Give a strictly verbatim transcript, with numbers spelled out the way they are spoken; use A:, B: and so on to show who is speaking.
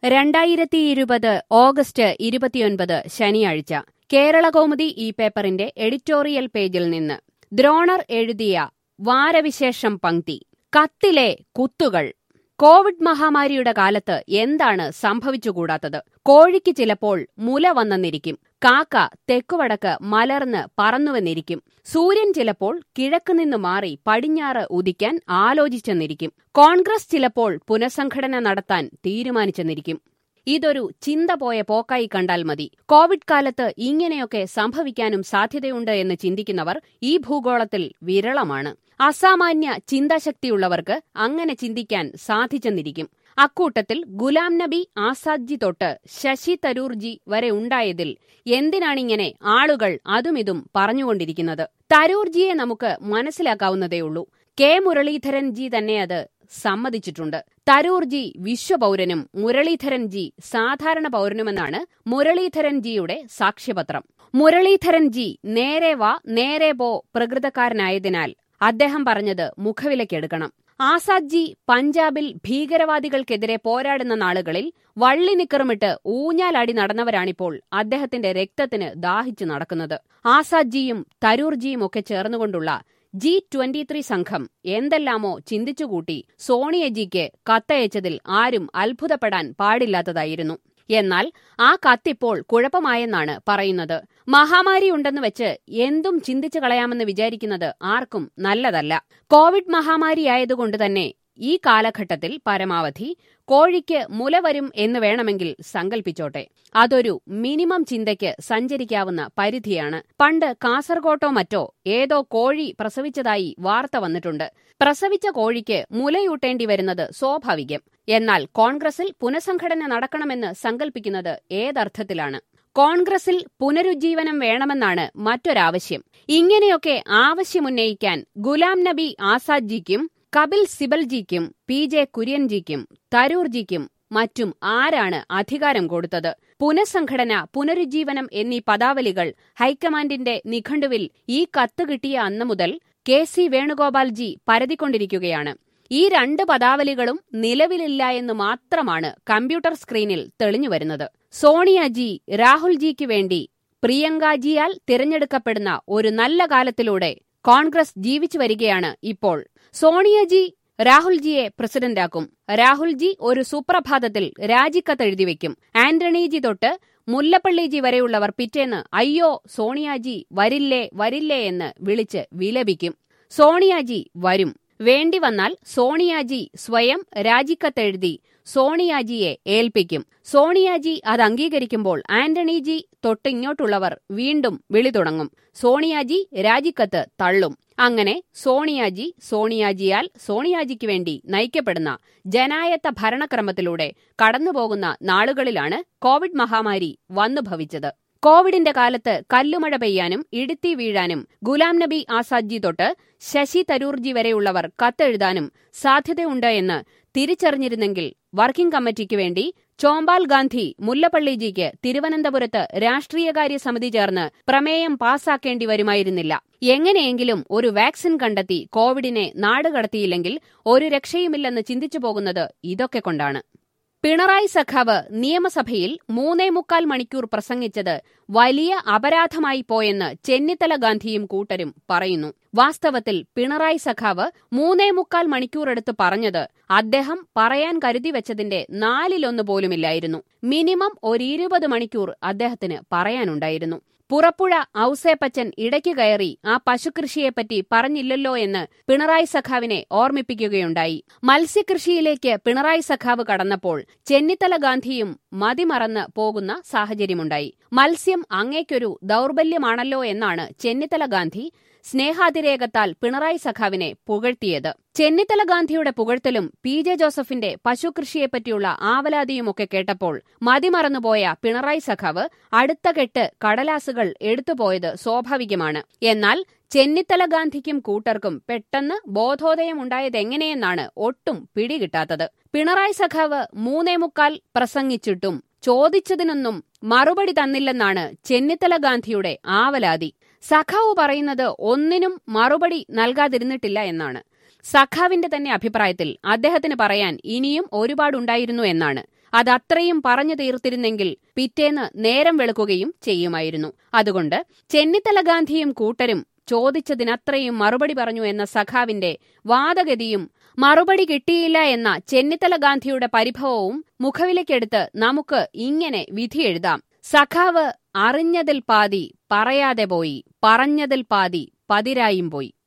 A: രണ്ടായിരത്തി ഇരുപത് ഓഗസ്റ്റ് ഇരുപത്തിയൊൻപത് ശനിയാഴ്ച കേരളകൗമുദി ഈ പേപ്പറിന്റെ എഡിറ്റോറിയൽ പേജിൽ നിന്ന് ദ്രോണർ എഴുതിയ വാരവിശേഷം പങ്ക്തി. കത്തിലെ കുത്തുകൾ. കോവിഡ് മഹാമാരിയുടെ കാലത്ത് എന്താണ് സംഭവിച്ചുകൂടാത്തത്? കോഴിക്ക് ചിലപ്പോൾ മുല വന്നെന്നിരിക്കും, കാക്ക തെക്കുവടക്ക് മലർന്ന് പറന്നുവെന്നിരിക്കും, സൂര്യൻ ചിലപ്പോൾ കിഴക്കുനിന്നു മാറി പടിഞ്ഞാറ് ഉദിക്കാൻ ആലോചിച്ചെന്നിരിക്കും, കോൺഗ്രസ് ചിലപ്പോൾ പുനഃസംഘടന നടത്താൻ തീരുമാനിച്ചെന്നിരിക്കും. ഇതൊരു ചിന്ത പോയ പോക്കായി കണ്ടാൽ മതി. കോവിഡ് കാലത്ത് ഇങ്ങനെയൊക്കെ സംഭവിക്കാനും സാധ്യതയുണ്ട് എന്ന് ചിന്തിക്കുന്നവർ ഈ ഭൂഗോളത്തിൽ വിരളമാണ്. അസാമാന്യ ചിന്താശക്തിയുള്ളവർക്ക് അങ്ങനെ ചിന്തിക്കാൻ സാധിച്ചെന്നിരിക്കും. അക്കൂട്ടത്തിൽ ഗുലാം നബി ആസാദ്ജി തൊട്ട് ശശി തരൂർജി വരെ ഉണ്ടായതിൽ എന്തിനാണിങ്ങനെ ആളുകൾ അതുമിതും പറഞ്ഞുകൊണ്ടിരിക്കുന്നത്? തരൂർജിയെ നമുക്ക് മനസ്സിലാക്കാവുന്നതേയുള്ളൂ. കെ മുരളീധരൻ ജി തന്നെ അത് സമ്മതിച്ചിട്ടുണ്ട്. തരൂർജി വിശ്വപൗരനും മുരളീധരൻ ജി സാധാരണ പൗരനുമെന്നാണ് മുരളീധരൻ ജിയുടെ സാക്ഷ്യപത്രം. മുരളീധരൻ ജി നേരെ വാ നേരെ പോ പ്രകൃതക്കാരനായതിനാൽ അദ്ദേഹം പറഞ്ഞത് മുഖവിലക്കെടുക്കണം. ആസാദ്ജി പഞ്ചാബിൽ ഭീകരവാദികൾക്കെതിരെ പോരാടുന്ന നാളുകളിൽ വള്ളി നിക്കറുമിട്ട് ഊഞ്ഞാലാടി നടന്നവരാണിപ്പോൾ അദ്ദേഹത്തിന്റെ രക്തത്തിന് ദാഹിച്ചു നടക്കുന്നത്. ആസാദ്ജിയും തരൂർജിയും ഒക്കെ ചേർന്നുകൊണ്ടുള്ള ജി ട്വന്റി ത്രീ സംഘം എന്തെല്ലാമോ ചിന്തിച്ചുകൂട്ടി സോണിയജിക്ക് കത്തയച്ചതിൽ ആരും അത്ഭുതപ്പെടാൻ പാടില്ലാത്തതായിരുന്നു. എന്നാൽ ആ കത്തിപ്പോൾ കുഴപ്പമായെന്നാണ് പറയുന്നത്. മഹാമാരിയുണ്ടെന്ന് വെച്ച് എന്തും ചിന്തിച്ചു കളയാമെന്ന് വിചാരിക്കുന്നത് ആർക്കും നല്ലതല്ല. കോവിഡ് മഹാമാരിയായതുകൊണ്ട് തന്നെ ഈ കാലഘട്ടത്തിൽ പരമാവധി കോഴിക്ക് മുല വരും എന്ന് വേണമെങ്കിൽ സങ്കൽപ്പിച്ചോട്ടെ. അതൊരു മിനിമം ചിന്തയ്ക്ക് സഞ്ചരിക്കാവുന്ന പരിധിയാണ്. പണ്ട് കാസർകോട്ടോ മറ്റോ ഏതോ കോഴി പ്രസവിച്ചതായി വാർത്ത വന്നിട്ടുണ്ട്. പ്രസവിച്ച കോഴിക്ക് മുലയൂട്ടേണ്ടി വരുന്നത് സ്വാഭാവികം. എന്നാൽ കോൺഗ്രസിൽ പുനഃസംഘടന നടക്കണമെന്ന് സങ്കൽപ്പിക്കുന്നത് ഏതർത്ഥത്തിലാണ്? കോൺഗ്രസിൽ പുനരുജ്ജീവനം വേണമെന്നാണ് മറ്റൊരാവശ്യം. ഇങ്ങനെയൊക്കെ ആവശ്യമുന്നയിക്കാൻ ഗുലാം നബി ആസാദ്ജിക്കും കപിൽ സിബൽജിക്കും പി ജെ കുര്യൻജിക്കും തരൂർജിക്കും മറ്റും ആരാണ് അധികാരം കൊടുത്തത്? പുനഃസംഘടന, പുനരുജ്ജീവനം എന്നീ പദാവലികൾ ഹൈക്കമാൻഡിന്റെ നിഘണ്ടുവിൽ ഈ കത്ത് കിട്ടിയ അന്നു മുതൽ കെ സി വേണുഗോപാൽജി പരതിക്കൊണ്ടിരിക്കുകയാണ്. ഈ രണ്ട് പദാവലികളും നിലവിലില്ല എന്ന് മാത്രമാണ് കമ്പ്യൂട്ടർ സ്ക്രീനിൽ തെളിഞ്ഞുവരുന്നത്. സോണിയാജി രാഹുൽജിക്ക് വേണ്ടി പ്രിയങ്കാജിയാൽ തിരഞ്ഞെടുക്കപ്പെടുന്ന ഒരു നല്ല കാലത്തിലൂടെ കോൺഗ്രസ് ജീവിച്ചു വരികയാണ് ഇപ്പോൾ. സോണിയാജി രാഹുൽജിയെ പ്രസിഡന്റാക്കും. രാഹുൽജി ഒരു സുപ്രഭാതത്തിൽ രാജിക്കത്തെഴുതിവെക്കും. ആന്റണിജി തൊട്ട് മുല്ലപ്പള്ളിജി വരെയുള്ളവർ പിറ്റേന്ന് അയ്യോ സോണിയാജി വരില്ലേ വരില്ലേ എന്ന് വിളിച്ച് വിലപിക്കും. സോണിയാജി വരും. വേണ്ടി വന്നാൽ സോണിയാജി സ്വയം രാജിക്കത്തെഴുതി സോണിയാജിയെ ഏൽപ്പിക്കും. സോണിയാജി അത് അംഗീകരിക്കുമ്പോൾ ആന്റണിജി തൊട്ടിങ്ങോട്ടുള്ളവർ വീണ്ടും വിളി തുടങ്ങും. സോണിയാജി രാജിക്കത്ത് തള്ളും. അങ്ങനെ സോണിയാജി സോണിയാജിയാൽ സോണിയാജിക്ക് വേണ്ടി നയിക്കപ്പെടുന്ന ജനായത്ത ഭരണക്രമത്തിലൂടെ കടന്നുപോകുന്ന നാളുകളിലാണ് കോവിഡ് മഹാമാരി വന്നു ഭവിച്ചത്. കോവിഡിന്റെ കാലത്ത് കല്ലുമഴ പെയ്യാനും ഇടുത്തി വീഴാനും ഗുലാം നബി ആസാദ്ജി തൊട്ട് ശശി തരൂർജി വരെയുള്ളവർ കത്തെഴുതാനും സാധ്യതയുണ്ട് എന്ന് തിരിച്ചറിഞ്ഞിരുന്നെങ്കിൽ വർക്കിംഗ് കമ്മിറ്റിക്ക് വേണ്ടി ചോമ്പാൽ ഗാന്ധി മുല്ലപ്പള്ളിജിക്ക് തിരുവനന്തപുരത്ത് രാഷ്ട്രീയകാര്യ സമിതി ചേർന്ന് പ്രമേയം പാസാക്കേണ്ടി വരുമായിരുന്നില്ല. എങ്ങനെയെങ്കിലും ഒരു വാക്സിൻ കണ്ടെത്തി കോവിഡിനെ നാടുകടത്തിയില്ലെങ്കിൽ ഒരു രക്ഷയുമില്ലെന്ന് ചിന്തിച്ചു പോകുന്നത് ഇതൊക്കെ കൊണ്ടാണ്. പിണറായി സഖാവ് നിയമസഭയിൽ മൂന്നേ മുക്കാൽ മണിക്കൂർ പ്രസംഗിച്ചത് വലിയ അപരാധമായി പോയെന്ന് ചെന്നിത്തല ഗാന്ധിയും കൂട്ടരും പറയുന്നു. വാസ്തവത്തിൽ പിണറായി സഖാവ് മൂന്നേ മുക്കാൽ മണിക്കൂറെടുത്ത് പറഞ്ഞത് അദ്ദേഹം പറയാൻ കരുതി വെച്ചതിന്റെ നാലിലൊന്നു പോലുമില്ലായിരുന്നു. മിനിമം ഒരിരുപത് മണിക്കൂർ അദ്ദേഹത്തിന് പറയാനുണ്ടായിരുന്നു. പുറപ്പുഴ ഔസേപ്പച്ചൻ ഇടയ്ക്ക് കയറി ആ പശുകൃഷിയെപ്പറ്റി പറഞ്ഞില്ലല്ലോ എന്ന് പിണറായി സഖാവിനെ ഓർമ്മിപ്പിക്കുകയുണ്ടായി. മത്സ്യകൃഷിയിലേക്ക് പിണറായി സഖാവ് കടന്നപ്പോൾ ചെന്നിത്തല ഗാന്ധിയും മതിമറന്ന് പോകുന്ന സാഹചര്യമുണ്ടായി. മത്സ്യം അങ്ങേക്കൊരു ദൗർബല്യമാണല്ലോ എന്നാണ് ചെന്നിത്തല ഗാന്ധി സ്നേഹാതിരേകത്താൽ പിണറായി സഖാവിനെ പുകഴ്ത്തിയത്. ചെന്നിത്തല ഗാന്ധിയുടെ പുകഴ്ത്തലും പി ജെ ജോസഫിന്റെ പശുകൃഷിയെപ്പറ്റിയുള്ള ആവലാതിയുമൊക്കെ കേട്ടപ്പോൾ മതിമറന്നുപോയ പിണറായി സഖാവ് അടുത്ത കെട്ട് കടലാസുകൾ എടുത്തുപോയത് സ്വാഭാവികമാണ്. എന്നാൽ ചെന്നിത്തല ഗാന്ധിക്കും കൂട്ടർക്കും പെട്ടെന്ന് ബോധോദയമുണ്ടായതെങ്ങനെയെന്നാണ് ഒട്ടും പിടികിട്ടാത്തത്. പിണറായി സഖാവ് മൂന്നേ മുക്കാൽ പ്രസംഗിച്ചിട്ടും ചോദിച്ചതിനൊന്നും മറുപടി തന്നില്ലെന്നാണ് ചെന്നിത്തല ഗാന്ധിയുടെ ആവലാതി. സഖാവ് പറയുന്നത് ഒന്നിനും മറുപടി നൽകാതിരുന്നിട്ടില്ല എന്നാണ്. സഖാവിന്റെ തന്നെ അഭിപ്രായത്തിൽ അദ്ദേഹത്തിന് പറയാൻ ഇനിയും ഒരുപാടുണ്ടായിരുന്നു എന്നാണ്. അതത്രയും പറഞ്ഞു തീർത്തിരുന്നെങ്കിൽ പിറ്റേന്ന് നേരം വെളുക്കുകയും ചെയ്യുമായിരുന്നു. അതുകൊണ്ട് ചെന്നിത്തല ഗാന്ധിയും കൂട്ടരും ചോദിച്ചതിനത്രയും മറുപടി പറഞ്ഞു എന്ന സഖാവിന്റെ വാദഗതിയും മറുപടി കിട്ടിയില്ല എന്ന ചെന്നിത്തല ഗാന്ധിയുടെ പരിഭവവും മുഖവിലക്കെടുത്ത് നമുക്ക് ഇങ്ങനെ വിധിയെഴുതാം. സഖാവ് അറിഞ്ഞതിൽ പാതി പറയാതെ പോയി, പറഞ്ഞതിൽ പാതി പതിരായും പോയി.